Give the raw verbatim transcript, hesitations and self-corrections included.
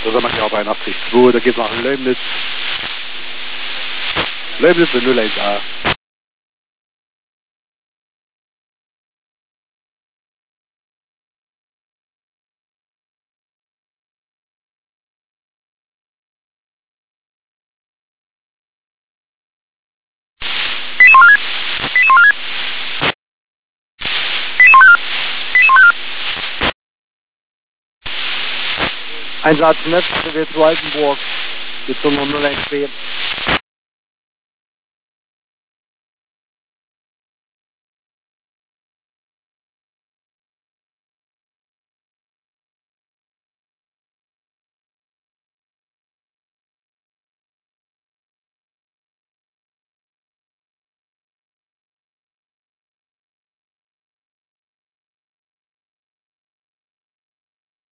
Da sind wir ja bei achtzig Komma zwei, da geht nach Leibniz. Leibniz für null eins A. Einsatz Netz, W zwei Altenburg, jetzt null eins B.